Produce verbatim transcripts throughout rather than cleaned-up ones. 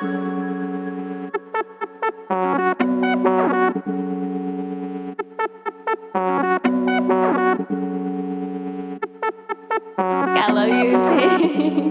I love you too.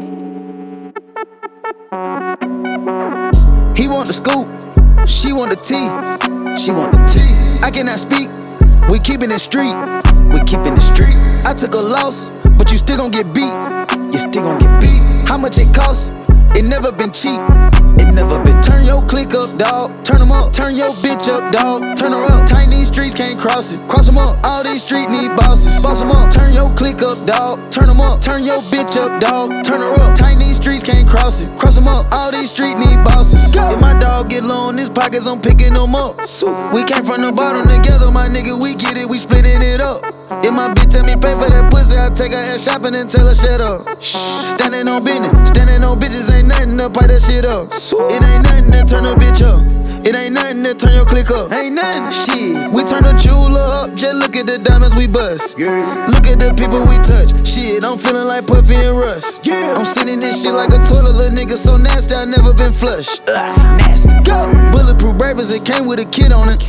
He want the scoop, she want the tea, she want the tea. I cannot speak, we keepin' it street, we keepin' it street. I took a loss, but you still gon' get beat, you still gon' get beat. How much it cost? It never been cheap, it never been. Turn your click up, dawg, turn 'em up. Turn your bitch up, dawg, turn her up. Tiny streets can't cross it, cross 'em up. All these streets need bosses, boss 'em up. Turn your click up, dawg, turn 'em up. Turn your bitch up, dawg, turn her up. Tiny streets can't cross it, cross 'em up. All these streets need bosses. If my dog get low in his pockets, I'm picking them up. We came from the bottom together, my nigga, we get it, we splitting it up. If my bitch tell me pay for that pussy, I take her ass shopping and tell her shut up. Standing on business, standing on bitches ain't nothing to pipe that shit up. It ain't nothing to turn a bitch up. It ain't nothing to turn your click up. Ain't nothing. Shit, we turn the jeweler up. Just look at the diamonds we bust. Yeah. Look at the people we touch. Shit, I'm feeling like Puffy and Russ. Yeah. I'm sitting this shit like a toilet, little nigga so nasty, I never been flushed. Ugh, nasty. Go. Bulletproof bravers, it came with a kid on it.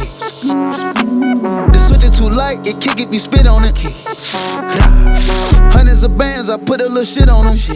The switch is too light, it kick if you spit on it. Hundreds of bands, I put a little shit on them.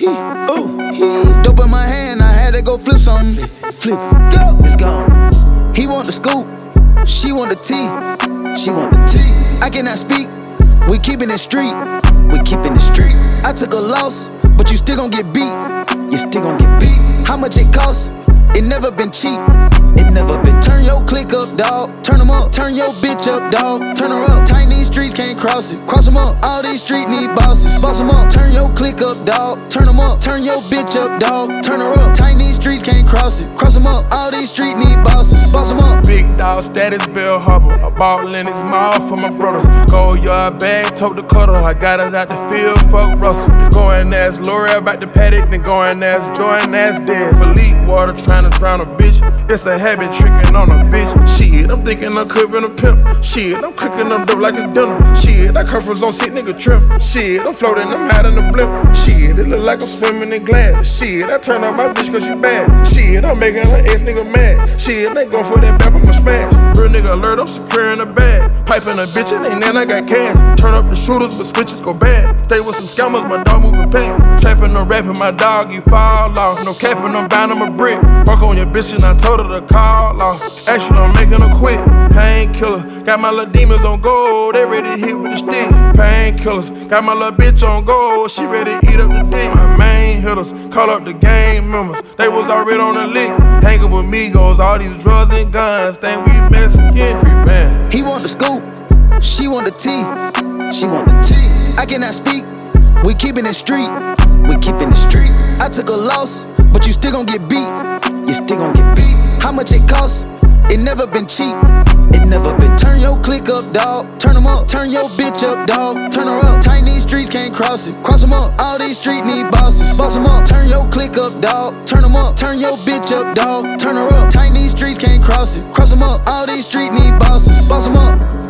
Ooh, dope in my hand, I had to go flip something. Flip, go, it's gone. He want the scoop, she want the tea, she want the tea. I cannot speak, we keepin' it street, we keepin' it street. I took a loss, but you still gon' get beat, you still gon' get beat. How much it cost? It never been cheap, it never been. Turn your click up, dawg, turn 'em up. Turn your bitch up, dawg, turn her up. Tiny streets can't cross it, cross 'em up. All these streets need bosses, boss 'em up. Turn your click up, dawg, turn 'em up. Turn your bitch up, dawg, turn her up. Tiny streets can't cross it, cross 'em up. All these streets need bosses, boss 'em up. Big dog status, Bill Harbor. A ball in his mouth for my brothers. Gold yard bag, tote the cutter. I got it out the field, fuck Russell. Go and ask L'Oreal about the paddock, then go and ask Jordan, ask Dez. Elite water trying to drown a bitch. It's a habit tricking on a bitch. Shit, I'm thinking I could been a pimp. Shit, I'm cooking up dope like it's dinner. Shit, I come from zone sick nigga trim. Shit, I'm floating, I'm hot in the blimp. Shit, it look like I'm swimming in glass. Shit, I turn on my bitch cause she bad. Shit, I'm making her ex nigga mad. Shit, they gon' for that back, I'ma smash. Real nigga alert, I'm securing the bag. Piping a bitch, it ain't then I got cash. Turn up the shooters, but switches go bad. Stay with some scammers, my dog moving past. Trapping no rapping, my dog, you fall off. No capping, I'm bound, I'm a brick. Fuck on your bitch and I told her to call off. Actually, I'm making her quit. Painkiller, got my little demons on gold. They ready to hit with the stick. Painkillers, got my little bitch on gold. She ready to eat up the dick. My main hitters, call up the gang members. They was already on the lick. Hanging with Migos, all these drugs and guns. Think we Mexican, free band. He want the scoop, she want the tea, she want the tea. I cannot speak, we keepin' it street, we keepin' it street. I took a loss, but you still gon' get beat, you still gon' get beat. How much it cost? It never been cheap, it never been. Turn your click up, dawg, turn 'em up. Turn your bitch up, dawg, turn her up. Tiny streets can't cross it, cross 'em up. All these streets need bosses, boss 'em up. Turn your click up, dawg, turn 'em up. Turn your bitch up, dawg, turn her up. Tiny streets can't cross it, cross 'em up. All these streets need bosses, boss 'em up.